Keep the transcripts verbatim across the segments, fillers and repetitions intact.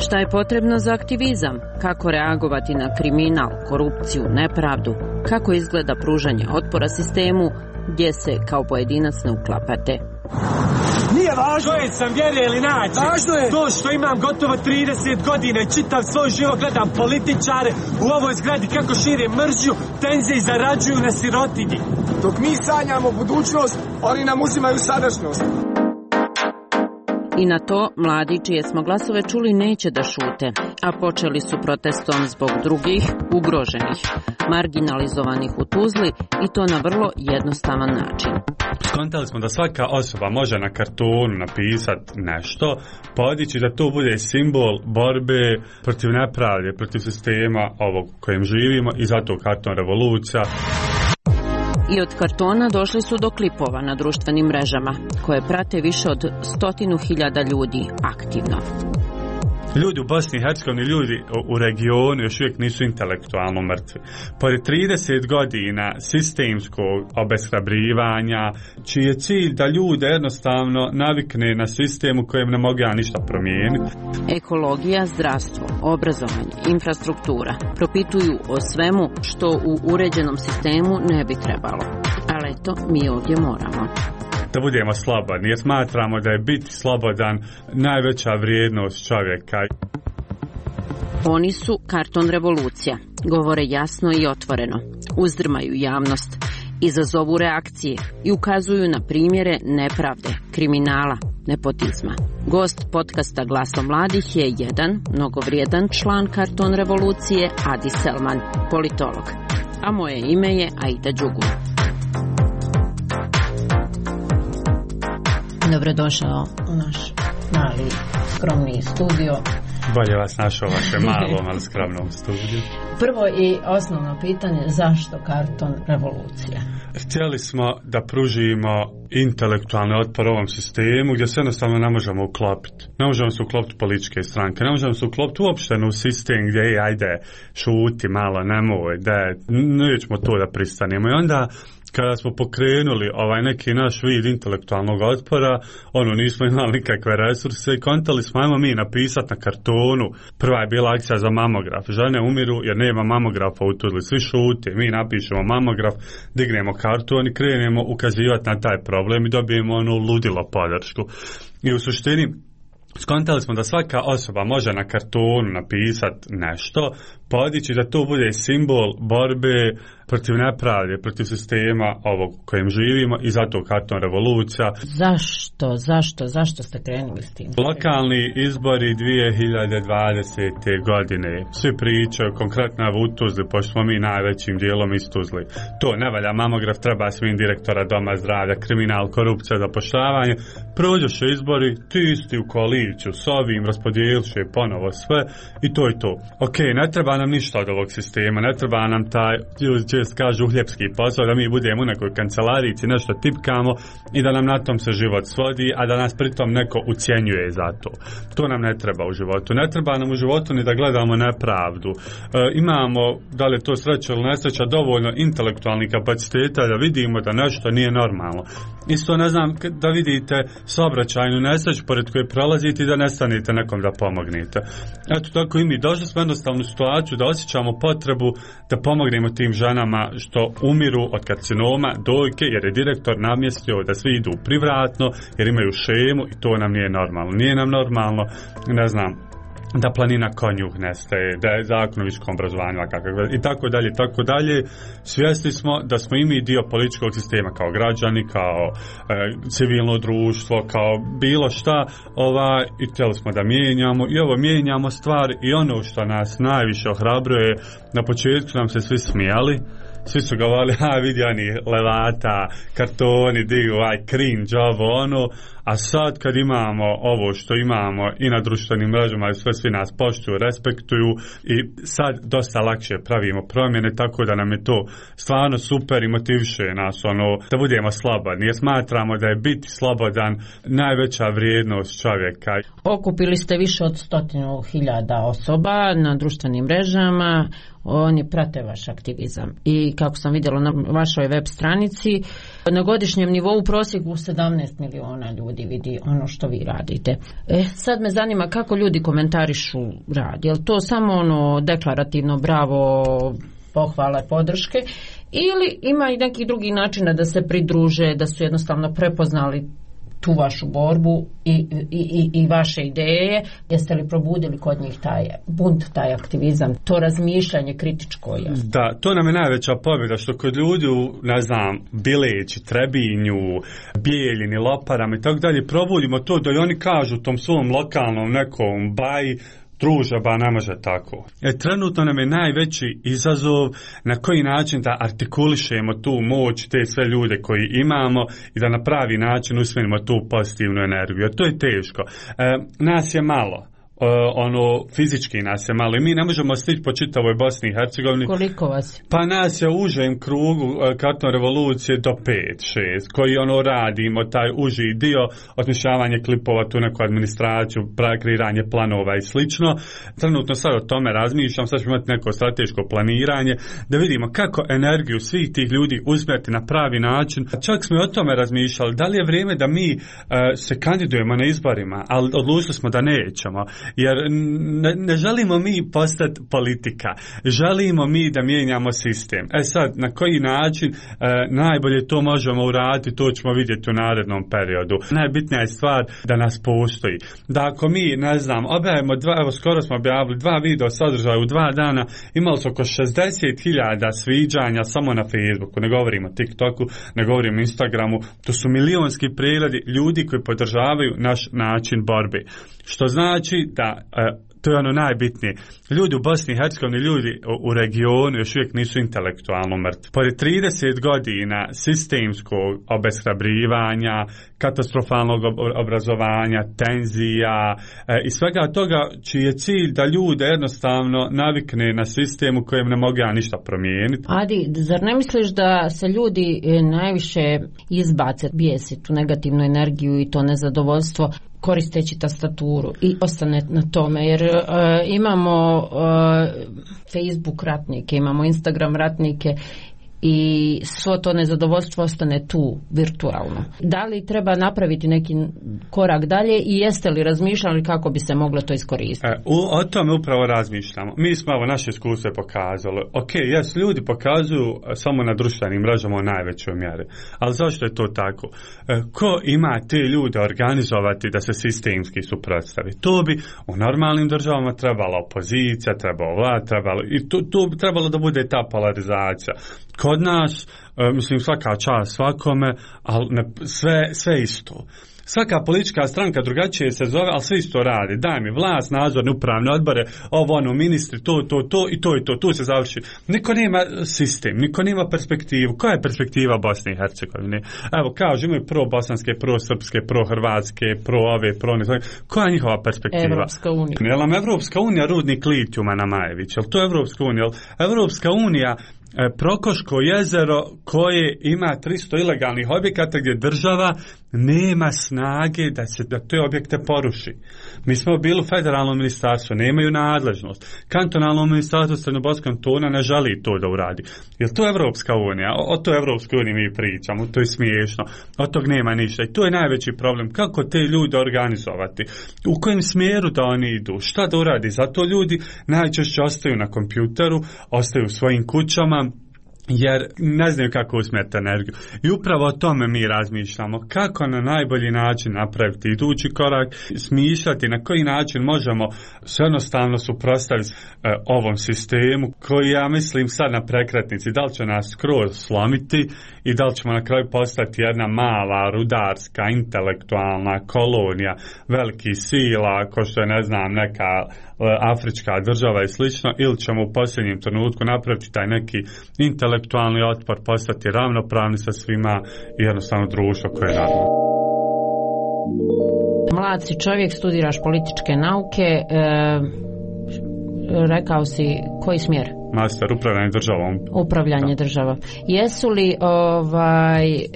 Šta je potrebno za aktivizam? Kako reagovati na kriminal, korupciju, nepravdu? Kako izgleda pružanje otpora sistemu gdje se kao pojedinac ne uklapate? Nije važno. Čovjek sam vjere ili naći. Važno je. To što imam gotovo trideset godina i čitav svoj život gledam političare u ovoj zgradi kako šire mržnju, tenzije i zarađuju na sirotinji. Dok mi sanjamo budućnost, oni nam uzimaju sadašnjost. I na to mladi čije smo glasove čuli neće da šute, a počeli su protestom zbog drugih, ugroženih, marginalizovanih u Tuzli i to na vrlo jednostavan način. Skontali smo da svaka osoba može na kartonu napisati nešto, podići da to bude simbol borbe protiv nepravde, protiv sistema ovog kojem živimo i zato karton revolucija. I od kartona došli su do klipova na društvenim mrežama, koje prate više od stotinu hiljada ljudi aktivno. Ljudi u Bosni i Hercegovini, ljudi u regionu još uvijek nisu intelektualno mrtvi. Pored trideset godina sistemskog obeshrabrivanja, čiji je cilj da ljude jednostavno navikne na sistem u kojem ne mogu ja ništa promijeniti. Ekologija, zdravstvo, obrazovanje, infrastruktura propituju o svemu što u uređenom sistemu ne bi trebalo. Ali eto, mi ovdje moramo. Da budemo slobodni, jer smatramo da je biti slobodan najveća vrijednost čovjeka. Oni su karton revolucija, govore jasno i otvoreno, uzdrmaju javnost, izazovu reakcije i ukazuju na primjere nepravde, kriminala, nepotizma. Gost podcasta Glaso mladih je jedan mnogovrijedan član karton revolucije, Adi Selman, politolog. A moje ime je Aida Đugur. Dobrodošao u naš mali, skromni studio. Bolje vas našao vaše malom, ali skromnom studiju. Prvo i osnovno pitanje, zašto karton revolucija? Htjeli smo da pružimo intelektualni otpor ovom sistemu gdje se jednostavno ne možemo uklopiti. Ne možemo se uklopiti političke stranke, ne možemo se uklopiti uopšte u sistem gdje je, ajde, šuti malo, nemoj, da nećemo to da pristanemo. I onda kada smo pokrenuli ovaj neki naš vid intelektualnog otpora, ono, nismo imali nikakve resurse i kontali smo, ajmo mi napisati na kartonu. Prva je bila akcija za mamograf. Žene umiru jer nema mamografa u Tuzli. Svi šute, mi napišemo mamograf, dignemo karton i krenemo ukazivati na taj problem i dobijemo onu ludilo podršku. I u suštini skontali smo da svaka osoba može na kartonu napisati nešto, podići da to bude simbol borbe protiv nepravde, protiv sistema ovog kojem živimo i zato karton revolucija. Zašto, zašto, zašto ste krenuli s tim? Lokalni izbori dvije hiljade dvadesete. godine. Svi pričaju konkretno u Tuzli, pošto smo mi najvećim dijelom iz Tuzli. To ne valja mamograf, treba svim direktora doma zdravlja, kriminal, korupcija, zapošljavanje. Prođoše izbori, ti isti u koaliciju s ovim, raspodijeliše ponovo sve i to je to. Ok, ne treba nam ništa od ovog sistema, ne treba nam taj, ljudi čest kažu, uhljepski posao, da mi budemo u nekoj kancelarici, nešto tipkamo i da nam na tom se život svodi, a da nas pritom neko ucjenjuje za to. To nam ne treba u životu. Ne treba nam u životu ni da gledamo nepravdu. E, imamo, da li je to sreća ili nesreća, dovoljno intelektualnih kapaciteta da vidimo da nešto nije normalno. Isto ne znam da vidite saobraćajnu nesreću pored koje prolazite i da nestanete nekom da pomognete. Eto tako i mi došli smo jednostavnu situaciju da osjećamo potrebu da pomognemo tim ženama što umiru od karcinoma dojke, jer je direktor namjestio da svi idu privratno jer imaju šemu i to nam nije normalno. Nije nam normalno, ne znam, da planina konjuh nestaje, da je zakon o visokom obrazovanju i tako dalje, tako dalje. Svjesni smo da smo i mi dio političkog sistema kao građani, kao e, civilno društvo, kao bilo šta, ova, i htjeli smo da mijenjamo i ovo mijenjamo stvari i ono što nas najviše ohrabruje, na početku nam se svi smijali. Svi su govorili, ha vidi oni levata, kartoni, di ovaj cringe, ovo ono, a sad kad imamo ovo što imamo i na društvenim mrežama i sve, svi nas poštuju, respektuju i sad dosta lakše pravimo promjene, tako da nam je to stvarno super i motiviše nas ono, da budemo slobodni, jer smatramo da je biti slobodan najveća vrijednost čovjeka. Okupili ste više od stotinu hiljada osoba na društvenim mrežama, oni prate vaš aktivizam i kako sam vidjela na vašoj web stranici, na godišnjem nivou u prosjeku sedamnaest miliona ljudi vidi ono što vi radite. E, sad me zanima kako ljudi komentarišu rad, je li to samo ono deklarativno bravo, pohvale, podrške, ili ima i neki drugi način da se pridruže, da su jednostavno prepoznali tu vašu borbu i, i, i vaše ideje? Jeste li probudili kod njih taj bunt, taj aktivizam, to razmišljanje kritičko? Je? Da, to nam je najveća pobjeda, što kod ljudi, ne znam, Bileći, Trebinju, Bijeljini, Loparama i tako dalje, probudimo to da i oni kažu tom svom lokalnom nekom baji, druže, ba ne može tako. E, trenutno nam je najveći izazov na koji način da artikulišemo tu moć, te sve ljude koji imamo i da na pravi način usmjerimo tu pozitivnu energiju. To je teško. E, nas je malo. Uh, ono, fizički nas je malo i mi ne možemo stići po čitavoj Bosni i Hercegovini. Koliko vas? Pa nas je u užem krugu uh, Karton revolucije do pet šest koji ono radimo, taj uži dio, osmišljavanje klipova, tu neku administraciju, kreiranje planova i slično. Trenutno sad o tome razmišljam, sad ćemo imati neko strateško planiranje, da vidimo kako energiju svih tih ljudi usmjeriti na pravi način. Čak smo i o tome razmišljali, da li je vrijeme da mi uh, se kandidujemo na izborima, ali odlučili smo da nećemo. Jer ne, ne želimo mi postati politika, želimo mi da mijenjamo sistem. E sad, na koji način e, najbolje to možemo uraditi, to ćemo vidjeti u narednom periodu. Najbitnija je stvar da nas postoji. Da ako mi, ne znam, objavimo dva, evo skoro smo objavili dva video sadržaja u dva dana, imali su oko šezdeset hiljada sviđanja samo na Facebooku, ne govorimo o TikToku, ne govorimo o Instagramu, to su milionski pregledi ljudi koji podržavaju naš način borbe. Što znači da, e, to je ono najbitnije, ljudi u Bosni i Hercegovini, ljudi u, u regionu još uvijek nisu intelektualno mrtvi. Pored trideset godina sistemskog obeshrabrivanja, katastrofalnog obrazovanja, tenzija e, i svega toga, čiji je cilj da ljude jednostavno navikne na sistem u kojem ne mogu ja ništa promijeniti. Adi, zar ne misliš da se ljudi najviše izbace, bijesi tu negativnu energiju i to nezadovoljstvo koristeći tastaturu i ostane na tome, jer uh, imamo uh, Facebook ratnike, imamo Instagram ratnike i svo to nezadovoljstvo ostane tu virtualno. Da li treba napraviti neki korak dalje i jeste li razmišljali kako bi se moglo to iskoristiti? E, u, o tome upravo razmišljamo. Mi smo, ovo naše iskustvo pokazalo. Ok, jes, ljudi pokazuju samo na društvenim mrežama u najvećoj mjeri. Ali zašto je to tako? E, ko ima te ljude organizovati da se sistemski suprotstavi? To bi u normalnim državama trebala opozicija, trebala vlada, trebalo, i to, to bi trebalo da bude ta polarizacija. Kod nas, e, mislim, svaka čast svakome, ali ne, sve, sve isto. Svaka politička stranka drugačije se zove, ali sve isto radi. Daj mi vlast, nadzorne upravne odbore, ovo, ono, ministri, to, to, to i to i to, tu se završi. Niko nema sistem, niko nema perspektivu. Koja je perspektiva Bosne i Hercegovine? Evo, kažu, imaju pro-bosanske, pro-srpske, pro-hrvatske, pro-ove, pro-ne. Koja je njihova perspektiva? Evropska unija. Je li nam Evropska unija rudnik litijuma na Majević? Je li to Evropska unija? Evropska unija Prokoško jezero koje ima tristo ilegalnih objekata gdje država nema snage da se da te objekte poruši. Mi smo bili u federalnom ministarstvu, nemaju nadležnost. Kantonalno ministarstvo Crnogorskog kantona ne želi to da uradi. Jer to je Evropska unija, o, o to Evropskoj uniji mi pričamo, to je smiješno, od tog nema ništa. I to je najveći problem, kako te ljude organizovati, u kojem smjeru da oni idu, šta da uradi. Zato ljudi najčešće ostaju na kompjuteru, ostaju u svojim kućama, jer ne znaju kako usmjeriti energiju. I upravo o tome mi razmišljamo, kako na najbolji način napraviti idući korak, smišljati na koji način možemo se jednostavno suprotstaviti e, ovom sistemu koji, ja mislim, sad na prekretnici, da li će nas skroz slomiti i da li ćemo na kraju postati jedna mala, rudarska, intelektualna kolonija velikih sila, ko što je, ne znam, neka afrička država i slično, ili ćemo u posljednjem trenutku napraviti taj neki intelektualni otpor, postati ravnopravni sa svima i jednostavno društvo koje je normalno. Mlad si čovjek, studiraš političke nauke, e, rekao si koji smjer master upravljanje državom. Upravljanje da. državom. Jesu li ovaj, e,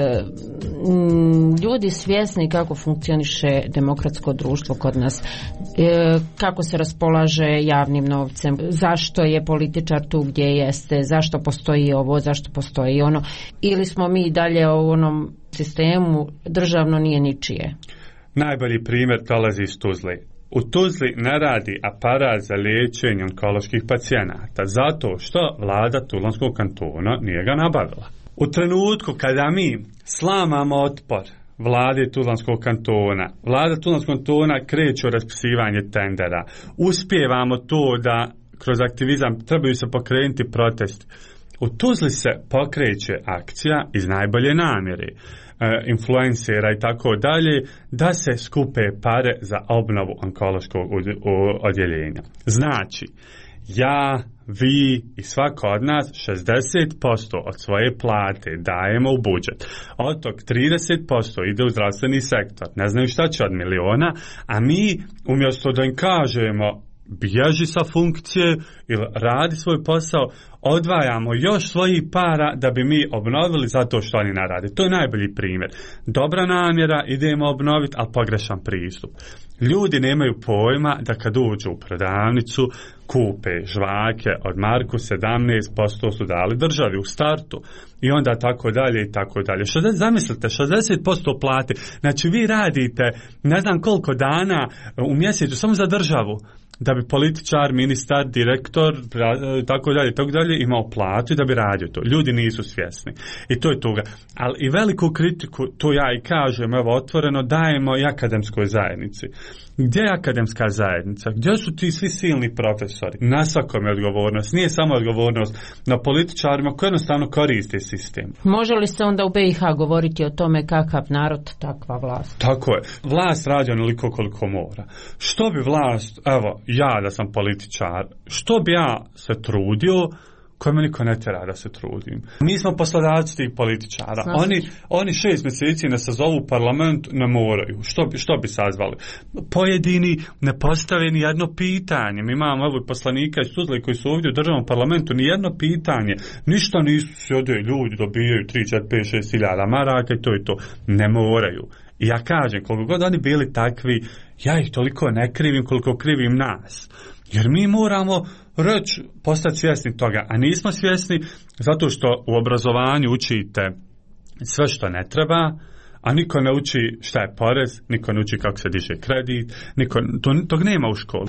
m, ljudi svjesni kako funkcioniše demokratsko društvo kod nas? E, kako se raspolaže javnim novcem? Zašto je političar tu gdje jeste? Zašto postoji ovo? Zašto postoji ono? Ili smo mi dalje u onom sistemu državno nije ničije? Najbolji primjer dolazi iz Tuzle. U Tuzli ne radi aparat za liječenje onkoloških pacijenata zato što vlada Tuzlanskog kantona nije ga nabavila. U trenutku kada mi slamamo otpor vlade Tuzlanskog kantona, vlada Tuzlanskog kantona kreće u raspisivanje tendera, uspijevamo to da kroz aktivizam trebaju se pokrenuti protesti. U Tuzli se pokreće akcija iz najbolje namjere influencera i tako dalje, da se skupe pare za obnovu onkološkog odjeljenja. Znači, ja, vi i svako od nas šezdeset posto od svoje plate dajemo u budžet. Od tog trideset posto ide u zdravstveni sektor. Ne znaju šta će od miliona, a mi umjesto da im kažemo bježi sa funkcije ili radi svoj posao, odvajamo još svojih para da bi mi obnovili zato što oni ne rade. To je najbolji primjer. Dobra namjera, idemo obnoviti, ali pogrešan pristup. Ljudi nemaju pojma da kad uđu u prodavnicu, kupe žvake od marku, sedamnaest posto su dali državi u startu i onda tako dalje i tako dalje. Zamislite, šezdeset posto plate, znači vi radite ne znam koliko dana u mjesecu samo za državu, da bi političar, ministar, direktor, tako dalje, tako dalje, imao platu i da bi radio to. Ljudi nisu svjesni. I to je toga. Ali i veliku kritiku, to ja i kažem, evo, otvoreno, dajemo i akademskoj zajednici. Gdje je akademska zajednica? Gdje su ti svi silni profesori? Na svakom je odgovornost. Nije samo odgovornost na političarima koji jednostavno koriste sistem. Može li se onda u B i H govoriti o tome kakav narod, takva vlast? Tako je. Vlast radi onoliko koliko mora. Što bi vlast, evo, ja da sam političar, što bi ja se trudio, koje me niko ne tjera da se trudim. Mi smo poslodavci tih političara. Oni, oni šest mjeseci ne sazovu u parlament, ne moraju. Što bi, što bi sazvali? Pojedini ne postave ni jedno pitanje. Mi imamo evo poslanika iz Tuzle koji su ovdje u državnom parlamentu, ni jedno pitanje. Ništa nisu sjede, ljudi dobijaju tri, četiri, pet, šest hiljada maraka i to i to. Ne moraju. I ja kažem, koliko god oni bili takvi, ja ih toliko ne krivim koliko krivim nas. Jer mi moramo reći, postati svjesni toga, a nismo svjesni zato što u obrazovanju učite sve što ne treba, a niko ne uči šta je porez, niko ne uči kako se diže kredit, niko, to, tog nema u školi.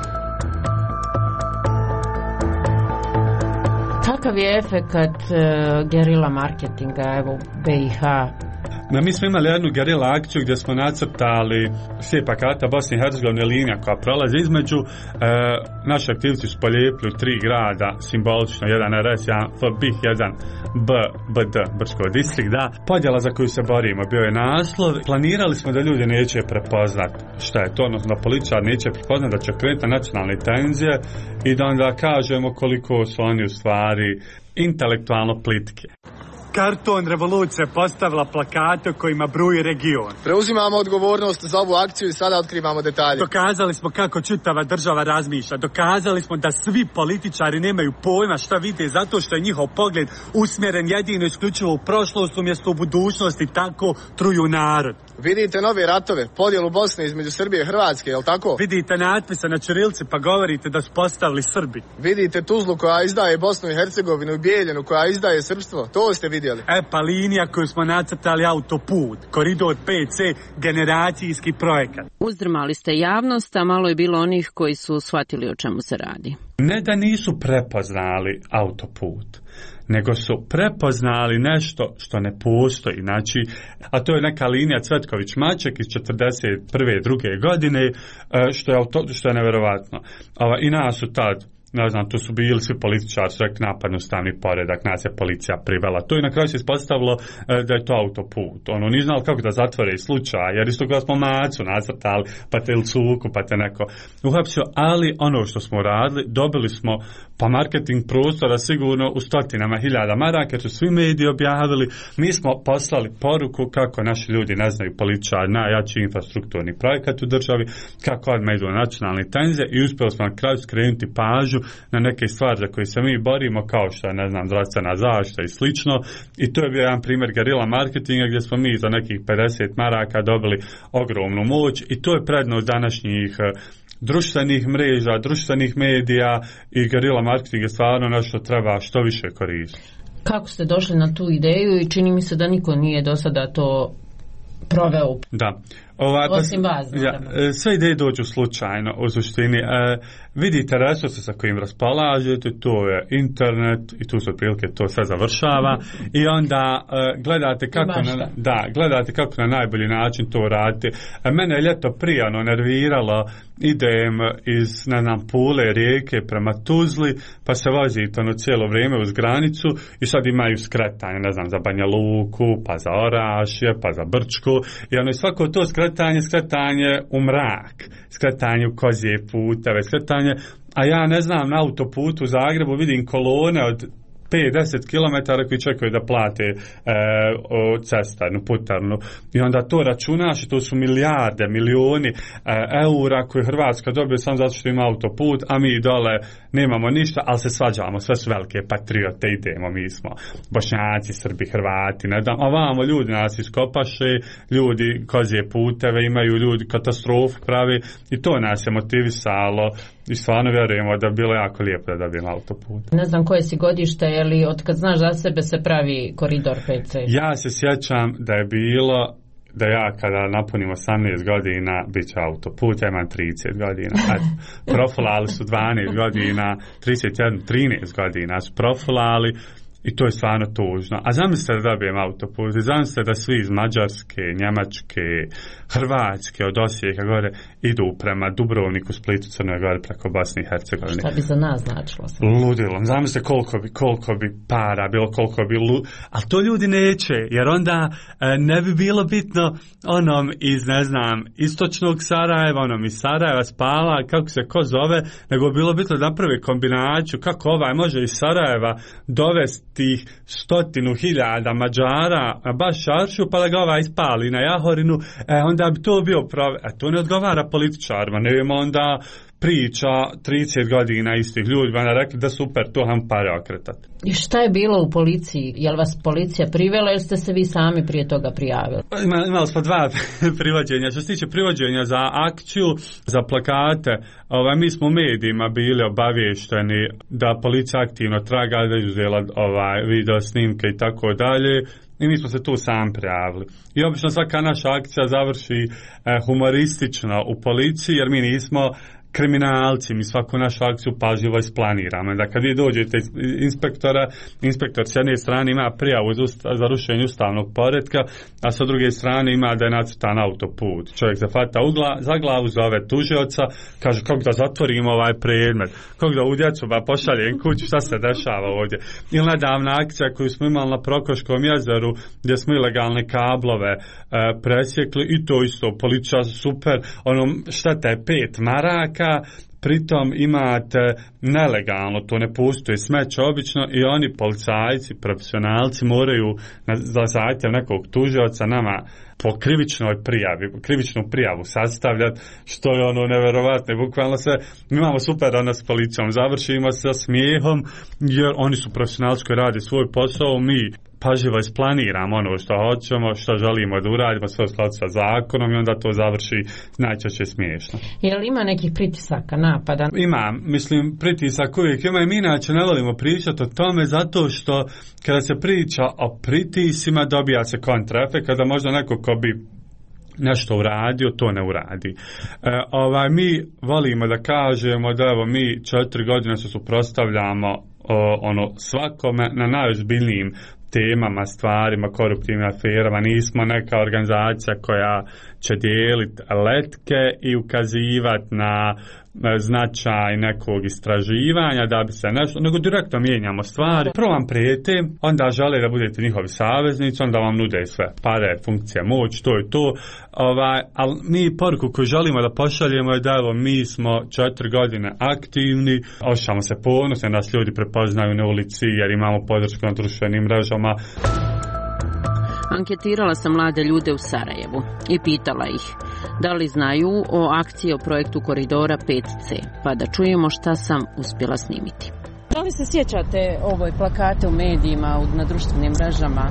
Kakav je efekat uh, gerila marketinga, evo, B i H? No, mi smo imali jednu gerila akciju gdje smo nacrtali sve plakata Bosne i Hercegovine, linija koja prolazi između. E, naši aktivci su polijepili u tri grada, simbolično, jedan R S, jedan F B I H, jedan B, B D, Brčko distrikt, da. Podjela za koju se borimo, bio je naslov. Planirali smo da ljudi neće prepoznat šta je to, odnosno da političar neće prepoznat da će krenuti nacionalne tenzije i da onda kažemo koliko su oni u stvari intelektualno plitke. Karton revolucija postavila plakate kojima bruji region. Preuzimamo odgovornost za ovu akciju i sada otkrivamo detalje. Dokazali smo kako čitava država razmišlja. Dokazali smo da svi političari nemaju pojma šta vide zato što je njihov pogled usmjeren jedino isključivo u prošlost umjesto u budućnosti, tako truju narod. Vidite nove ratove, podjelu Bosne između Srbije i Hrvatske, jel tako? Vidite natpise na ćirilci pa govorite da su postavili Srbi. Vidite Tuzlu koja izdaje Bosnu i Hercegovinu i Bijeljinu koja izdaje srpstvo, to ste vidjeli. E pa linija koju smo nacrtali autoput, koridor pet C, generacijski projekat. Uzdrmali ste javnost, a malo je bilo onih koji su shvatili o čemu se radi. Ne da nisu prepoznali autoput, nego su prepoznali nešto što ne postoji, znači, a to je neka linija Cvetković-Maček iz četrdeset prve druge godine, što je, auto, što je nevjerovatno. I nas su tad, ne znam, tu su bili svi političari, su rekli napadnu ustavni poredak, nas je policija privela. To i na kraju se ispostavilo da je to autoput. Ono, nije znali kako da zatvore slučaj, jer isto kada smo macu nacrtali, pa te ili cuku, pa te neko uhapsio, ali ono što smo radili, dobili smo pa marketing prostora sigurno u stotinama hiljada maraka, jer su svi mediji objavili. Mi smo poslali poruku kako naši ljudi ne znaju političari najjači infrastrukturni projekat u državi, kako odmah idu nacionalne tenzije i uspjeli smo na kraju skrenuti pažnju na neke stvari za koje se mi borimo, kao što je, ne znam, zdravstvena zaštita i slično. I to je bio jedan primjer gerila marketinga gdje smo mi za nekih pedeset maraka dobili ogromnu moć i to je prednost današnjih društvenih mreža, društvenih medija i gerila marketing je stvarno nešto treba što više koristiti. Kako ste došli na tu ideju i čini mi se da niko nije do sada to proveo? Da. Ova, Osim vas, ja, sve ideje dođu slučajno u suštini. E, vidite resurse sa kojim raspolažete, to je internet i tu se otprilike to sve završava i onda e, gledate kako na, da, gledate kako na najbolji način to radite. E, mene je ljeto prije ono nerviralo, idem iz, ne znam, Pule, Rijeke prema Tuzli, pa se vozite ono cijelo vrijeme uz granicu i sad imaju skretanje, ne znam, za Banja Luku, pa za Orašje, pa za Brčku i ono svako to skretanje, skretanje u mrak, skretanje u kozje puteve, skretanje, a ja ne znam, na autoputu u Zagrebu vidim kolone od pet do deset kilometara koji čekaju da plate e, o cestarnu, putarnu. I onda to računaš i to su milijarde, milioni e, eura koje Hrvatska dobije samo zato što ima autoput, a mi dole nemamo ništa, ali se svađamo, sve su velike patriote, idemo, mi smo Bošnjaci, Srbi, Hrvati, ne znam, a vamo ljudi nas iskopaše, ljudi kozje puteve imaju, ljudi katastrofu pravi i to nas je motivisalo. I stvarno vjerujemo da bi bilo jako lijepo da dobijem autoput. Ne znam koje si godište, je li od kad znaš za sebe se pravi koridor pet ce? Ja se sjećam da je bilo da ja kada napunim osamnaest godina bit će autoput, ja imam trideset godina. Profilali su dvanaest godina, trideset jedan, trinaest godina su profilali. I to je stvarno tužno. A zamislite da dobijem autoput, zamislite da svi iz Mađarske, Njemačke, Hrvatske, od Osijeka gore idu prema Dubrovniku, Splitu, Crnoj Gori, preko Bosne i Hercegovine. Šta bi za nas značilo? Ludilo. Zamislite koliko bi, koliko bi para bilo, koliko bi lu... Ali to ljudi neće, jer onda e, ne bi bilo bitno onom iz, ne znam, istočnog Sarajeva, onom iz Sarajeva spala, kako se ko zove, nego bi bilo bitno da napravi kombinaciju kako ovaj može iz Sarajeva dovesti tih stotinu hiljada Mađara baš šaršu pa da ga ova ispali na Jahorinu, e, onda bi to bio pravi, a to ne odgovara političarima, ne vimo onda priča trideset godina istih ljudi, onda rekli da super, to ham pare okretati. I šta je bilo u policiji? Je li vas policija privela ili ste se vi sami prije toga prijavili? Ima, imali smo dva privođenja. Što se tiče privođenja za akciju, za plakate, ovaj, mi smo u medijima bili obavješteni da policija aktivno traga, da je uzela ovaj, video snimke i tako dalje. I mi smo se tu sam prijavili. I obično svaka naša akcija završi eh, humoristično u policiji, jer mi nismo kriminalci, mi svaku našu akciju pažljivo isplaniramo. Da kad vi dođete inspektora, inspektor s jedne strane ima prijavu za rušenje ustavnog poretka, a sa druge strane ima da je nacrtan autoput. Čovjek se hvata ugla, za glavu, zove tužioca, kaže kako da zatvorimo ovaj predmet, kako da u djecu ba pošaljem kuću, šta se dešava ovdje. Ili nedavna akcija koju smo imali na Prokoškom jezeru, gdje smo ilegalne kablove e, presjekli i to isto, policija super, ono šteta je pet maraka, pritom imate nelegalno, to ne postoji smeće obično i oni policajci, profesionalci moraju na, za zahtjev nekog tužioca nama po krivičnoj prijavi, krivičnu prijavu sastavljati, što je ono neverovatno. Bukvalno se, mi imamo super ono s policijom, završimo sa smijehom, jer oni su profesionalci koji rade svoj posao, mi pažljivo isplaniramo ono što hoćemo, što želimo da uradimo, sve u skladu sa zakonom i onda to završi najčešće smiješno. Je li ima nekih pritisaka, napada? Ima, mislim, pritisak uvijek ima i mi inače ne volimo pričati o tome zato što kada se priča o pritisima dobija se kontraefekt, kada možda neko ko bi nešto uradio, to ne uradi. E, ovaj, mi volimo da kažemo da evo mi četiri godine se suprotstavljamo o, ono svakome na najozbiljnijim temama, stvarima, koruptivnim aferama. Nismo neka organizacija koja će dijeliti letke i ukazivati na značaj nekog istraživanja da bi se nešto, nego direktno mijenjamo stvari. Prvo vam prijete, onda žele da budete njihovi saveznici, onda vam nude sve pare, funkcija, moć, to je to. Ovaj, ali mi poruku koju želimo da pošaljemo je da evo mi smo četiri godine aktivni, osjećamo se ponosno, nas ljudi prepoznaju na ulici jer imamo podršku na društvenim mrežama. Anketirala sam mlade ljude u Sarajevu i pitala ih da li znaju o akciji o projektu koridora pet ce, pa da čujemo šta sam uspjela snimiti. Da li se sjećate ovoj plakate u medijima, na društvenim mrežama?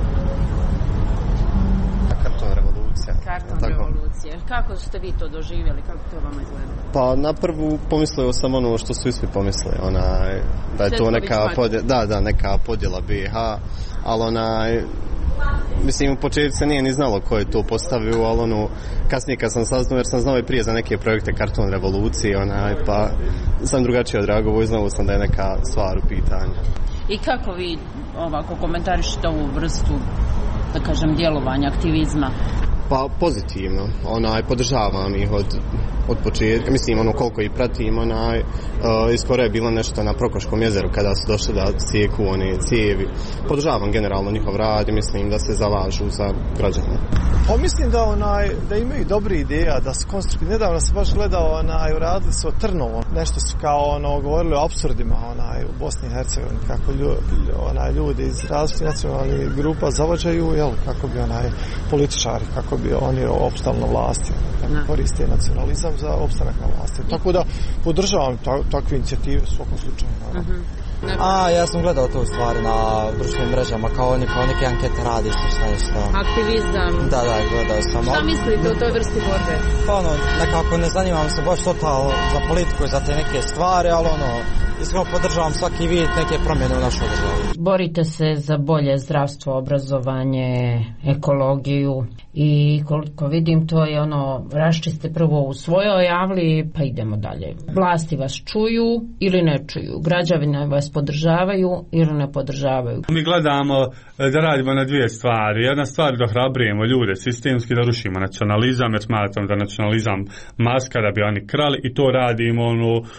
Karton revolucija. Karton revolucije. Kako ste vi to doživjeli? Kako to vama izgleda? Pa na prvu pomislio sam ono što su svi pomislili, onaj, da je to neka podjela, da, da, neka podjela B i H, ali onaj, mislim u početku se nije ni znalo ko je to postavio, ali ono, kasnije kad sam saznao, jer sam znao i prije za neke projekte Karton revolucije, onaj, pa sam drugačije odreagovao i znao sam da je neka stvar u pitanju. I kako vi ovako komentarišete ovu vrstu, da kažem, djelovanja, aktivizma? Pa pozitivno, onaj, podržavam ih od, od početka, mislim ono koliko ih pratim, onaj, uh, iskoro je bilo nešto na Prokoškom jezeru kada su došli da cijeku one cijevi. Podržavam generalno njihov rad i mislim da se zalažu za građane. Pa mislim da onaj, da imaju dobri ideja, da su konstruktivni. Nedavno sam baš gledao, onaj, uradili su o Trnovom, nešto su kao ono, govorili o apsurdima, onaj, u Bosni i Hercegovini, kako ljudi, onaj, ljudi iz različitih nacionalnih grupa zavađaju, jel, kako bi onaj, političari, kako bi oni opstali na vlasti, da koriste nacionalizam za opstanak na vlasti. Tako da podržavam ta, takve inicijative u svakom slučaju. Uh-huh. A, ja sam gledao to u stvari na društvenim mrežama, kao, oni, kao neke ankete radi, šta je šta. Aktivizam. Da, da, gledao sam. Šta mislite o toj vrsti borbe? Pa ono, nekako ne zanimam se baš totalno za politiku i za te neke stvari, ali ono, iskreno podržavam svaki vid neke promjene u našoj državi. Borite se za bolje zdravstvo, obrazovanje, ekologiju i koliko vidim to je ono, raščiste prvo u svojoj javli pa idemo dalje. Vlasti vas čuju ili ne čuju, građani vas podržavaju ili ne podržavaju. Mi gledamo da radimo na dvije stvari. Jedna stvar da hrabrujemo ljude sistemski, da rušimo nacionalizam, jer smatram da nacionalizam maska da bi oni krali i to radimo ono uh,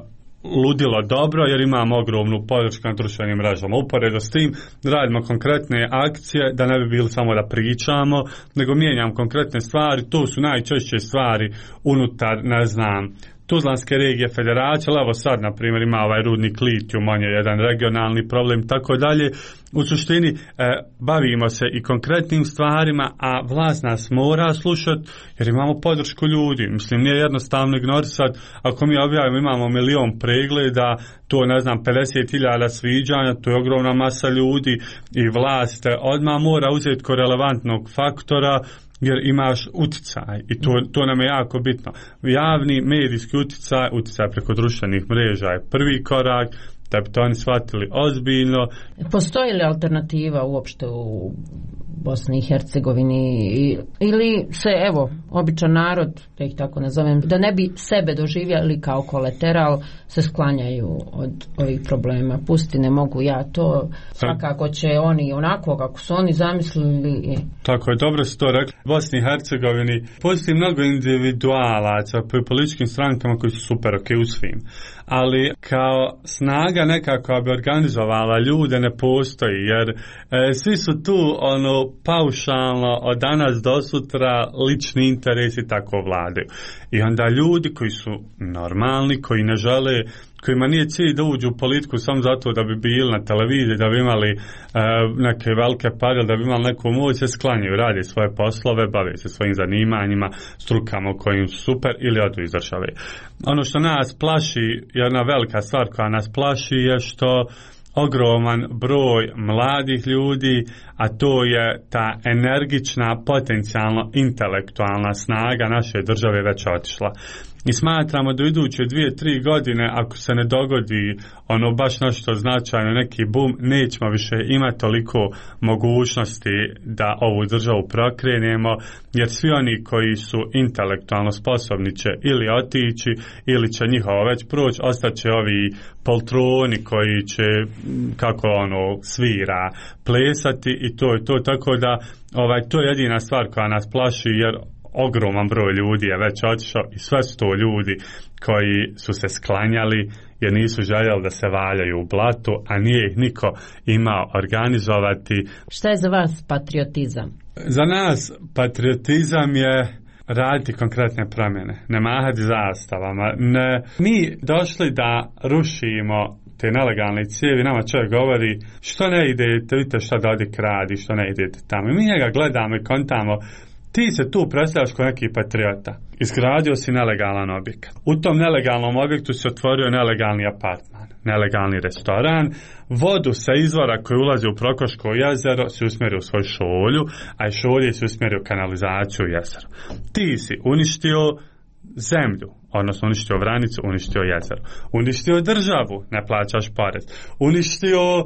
ludilo dobro jer imamo ogromnu podršku na društvenim mrežama. Uporedo s tim radimo konkretne akcije da ne bi bili samo da pričamo, nego mijenjamo konkretne stvari. To su najčešće stvari unutar, ne znam, Tuzlanske regije federacije, ali evo sad, na primjer, ima ovaj rudnik litijum, on je jedan regionalni problem, tako dalje. U suštini, e, bavimo se i konkretnim stvarima, a vlast nas mora slušati, jer imamo podršku ljudi. Mislim, nije jednostavno ignorisati, ako mi objavimo, imamo milion pregleda, to, ne znam, pedeset hiljada sviđanja, to je ogromna masa ljudi i vlast odmah mora uzeti ko relevantnog faktora, jer imaš uticaj i to, to nam je jako bitno. Javni medijski uticaj, uticaj preko društvenih mreža je prvi korak, da bi to oni shvatili ozbiljno. Postoji li alternativa uopšte u Bosni i Hercegovini ili se, evo, običan narod, da ih tako nazovem, da ne bi sebe doživjeli kao kolateral, se sklanjaju od ovih problema. Pusti, ne mogu ja to, svakako će oni onako kako su oni zamislili. Tako je, dobro si to rekli. U Bosni i Hercegovini postoji mnogo individualaca pri političkim strankama koji su super ok u svim, ali kao snaga nekako bi organizovala ljude ne postoji, jer e, svi su tu ono paušalno od danas do sutra lični interesi tako vladaju. I onda ljudi koji su normalni, koji ne žele, kojima nije cilj da uđu u politiku samo zato da bi bili na televiziji, da bi imali e, neke velike pare, da bi imali neku moć, se sklanjaju, radi svoje poslove, bave se svojim zanimanjima, strukama u kojim su super ili odu iz države. Ono što nas plaši, jedna velika stvar koja nas plaši je što ogroman broj mladih ljudi, a to je ta energična, potencijalno intelektualna snaga naše države već otišla. I smatramo da u iduće dvije, tri godine, ako se ne dogodi ono baš nešto značajno, neki boom, nećemo više imati toliko mogućnosti da ovu državu prokrenemo, jer svi oni koji su intelektualno sposobni će ili otići, ili će njihovo već proći, ostaće ovi poltroni koji će, kako ono, svira, plesati i to je to, tako da ovaj, to je jedina stvar koja nas plaši, jer ogroman broj ljudi je već otišao i sve su to ljudi koji su se sklanjali jer nisu željeli da se valjaju u blatu, a nije ih niko imao organizovati. Šta je za vas patriotizam? Za nas patriotizam je raditi konkretne promjene, ne mahati zastavama. Ne, mi došli da rušimo te nelegalne cijevi, nama čovjek govori što ne idete, vidite šta da ovdje kradi, što ne idete tamo. I mi njega gledamo i kontamo, ti se tu predstavljaš kao neki patriota. Izgradio si nelegalan objekat. U tom nelegalnom objektu se otvorio nelegalni apartman, nelegalni restoran, vodu sa izvora koji ulazi u Prokoško jezero si usmjerio u svoju šolju, a i šolje si usmjerio kanalizaciju u jezero. Ti si uništio zemlju, odnosno uništio Vranicu, uništio jezero, uništio državu, ne plaćaš porez, uništio e,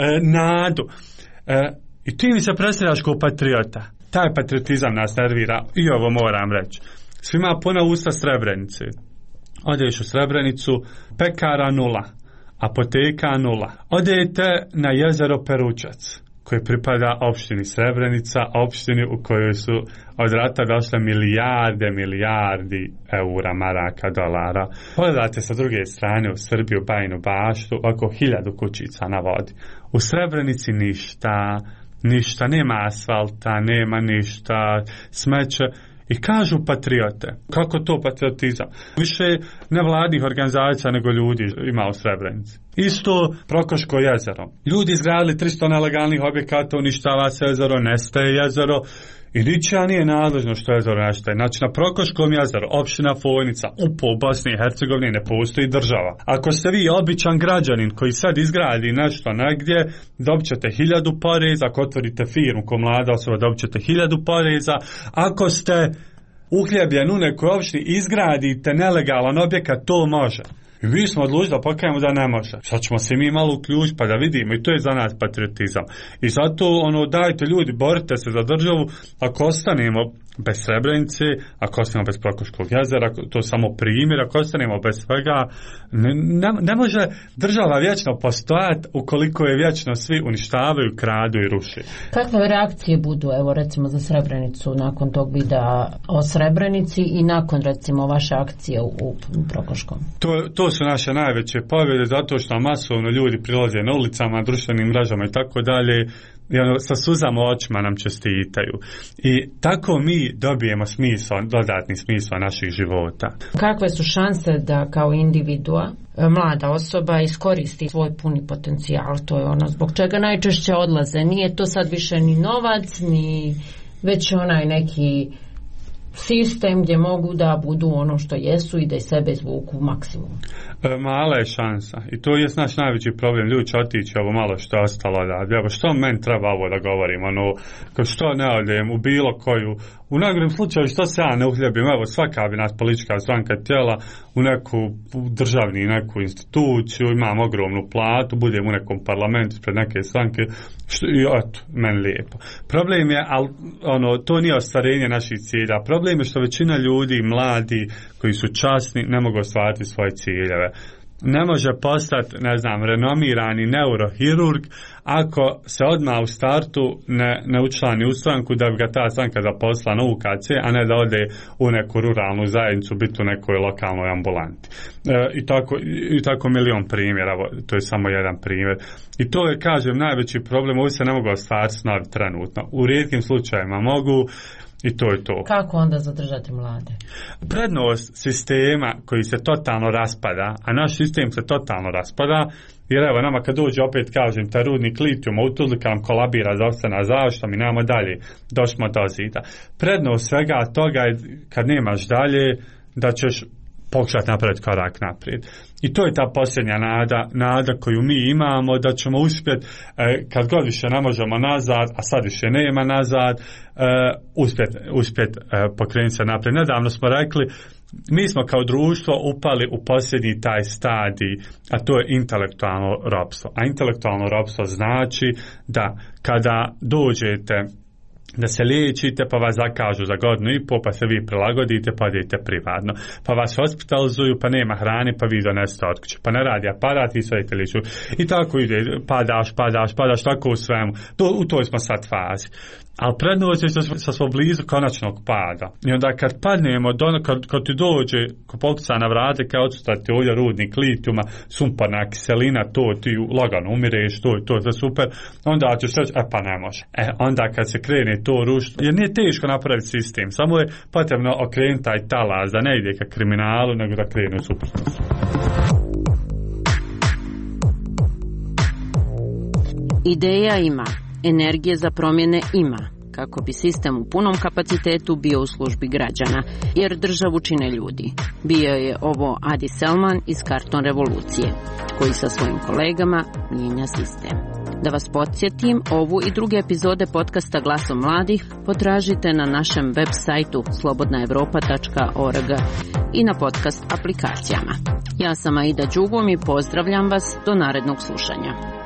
nadu. E, I ti mi se predstavljaš kao patriota. Taj patriotizam nas nervira i ovo moram reći. Svima puna usta Srebrenice. Odeš u Srebrenicu, pekara nula, apoteka nula. Odete na jezero Peručac, koji pripada opštini Srebrenica, opštini u kojoj su od rata došle milijarde, milijardi eura, maraka, dolara. Pogledate sa druge strane u Srbiju, Bajinu Baštu, oko hiljadu kućica na vodi. U Srebrenici ništa, ništa, nema asfalta, nema ništa, smeće. I kažu patriote. Kako to patriotizam? Više nevladnih organizacija nego ljudi ima u Srebrenici. Isto Prokoško jezero. Ljudi izgradili tristo nelegalnih objekata, uništava se jezero, nestaje jezero i ničija nije nadležno što jezero nestaje. Znači na Prokoškom jezeru, opština Fojnica, upo u Bosni i Hercegovini ne postoji država. Ako ste vi običan građanin koji sad izgradi nešto negdje, dobit ćete hiljadu poreza. Ako otvorite firmu ko mlada osoba, dobit ćete hiljadu poreza. Ako ste uhljebljen u nekoj opštini, izgradite nelegalan objekat, to može. I mi smo odlučili da pokajemo da ne može. Sad ćemo se mi malo uključiti pa da vidimo, i to je za nas patriotizam. I zato ono, dajte ljudi, borite se za državu. Ako ostanemo bez Srebrenice, ako ostanemo bez Prokoškog jezera, to je samo primjer, ako ostanemo bez svega, ne, ne, ne može država vječno postojati ukoliko je vječno svi uništavaju, kradu i ruši. Kakve reakcije budu, evo recimo za Srebrenicu, nakon tog videa o Srebrenici i nakon recimo vaše akcije u, u Prokoškom? To, to su naše najveće pobjede, zato što masovno ljudi prilaze na ulicama, društvenim mrežama i tako dalje, i ono, sa suzama očima nam čestitaju. I tako mi dobijemo smisao, dodatni smisao naših života. Kakve su šanse da kao individua, mlada osoba, iskoristi svoj puni potencijal? To je ono zbog čega najčešće odlaze. Nije to sad više ni novac, ni već onaj neki sistem gdje mogu da budu ono što jesu i da iz sebe izvuku maksimum. E, mala je šansa i to je naš najveći problem. Ljudi će otići ovo malo što je ostalo da, evo što meni treba ovo da govorim, ono, što ne odem u bilo koju, u najgorem slučaju što se ja ne uhljebim, evo svaka bi nas politička stranka tijela u neku državni neku instituciju, imam ogromnu platu, budem u nekom parlamentu pred neke stranke, što, i eto, meni lijepo. Problem je, al, ono, to nije ostvarenje naših cilja. Problem je što većina ljudi, mladi, koji su časni, ne mogu ostvariti svoje ciljeve. Ne može postati, ne znam, renomirani neurohirurg ako se odmah u startu ne, ne učlani u stranku da bi ga ta stranka zaposlila na U K C, a ne da ode u neku ruralnu zajednicu, biti u nekoj lokalnoj ambulanti. E, i, tako, i tako milion primjera, to je samo jedan primjer. I to je, kažem, najveći problem, ovi se ne mogu ostvariti snovi trenutno. U rijetkim slučajevima mogu, i to je to. Kako onda zadržati mlade? Prednost sistema koji se totalno raspada, a naš sistem se totalno raspada, jer evo nama kad dođe, opet kažem, taj rudnik litijuma u Tuzli kad nam kolabira zdravstvena zaštita, mi nemamo dalje, došli do zida. Prednost svega toga je kad nemaš dalje da ćeš pokušati napraviti korak naprijed. I to je ta posljednja nada, nada koju mi imamo, da ćemo uspjeti, e, kad god više ne možemo nazad, a sad više nema nazad, e, uspjeti uspjet, e, pokrenuti se naprijed. Nedavno smo rekli, mi smo kao društvo upali u posljednji taj stadij, a to je intelektualno ropstvo. A intelektualno ropstvo znači da kada dođete da se liječite, pa vas zakažu za godinu i pol, pa se vi prilagodite, pa idete privatno. Pa vas hospitalizuju, pa nema hrane, pa vi donesete od kuće. Pa ne radi aparat, vi sve idete liču. I tako ide, padaš, padaš, padaš, tako u svemu. To, u toj smo sad fazi. Ali prednost je što smo blizu konačnog pada. I onda kad padnemo, do, kad, kad ti dođe, ko pokuca na vrate, kao odstati ovdje rudnik litijuma, sumporna kiselina, to ti lagano umireš, to je to, to je super, onda ćeš reći, e pa ne može. E, onda kad se krene to rušiti, jer nije teško napraviti sistem, samo je potrebno okrenuti taj talas, da ne ide ka kriminalu, nego da krene u suprotnost. Ideja ima, energije za promjene ima, kako bi sistem u punom kapacitetu bio u službi građana, jer državu čine ljudi. Bio je ovo Adi Selman iz Karton revolucije, koji sa svojim kolegama mijenja sistem. Da vas podsjetim, ovu i druge epizode podcasta Glasom mladih potražite na našem web sajtu slobodna evropa tačka org i na podcast aplikacijama. Ja sam Aida Đugom i pozdravljam vas do narednog slušanja.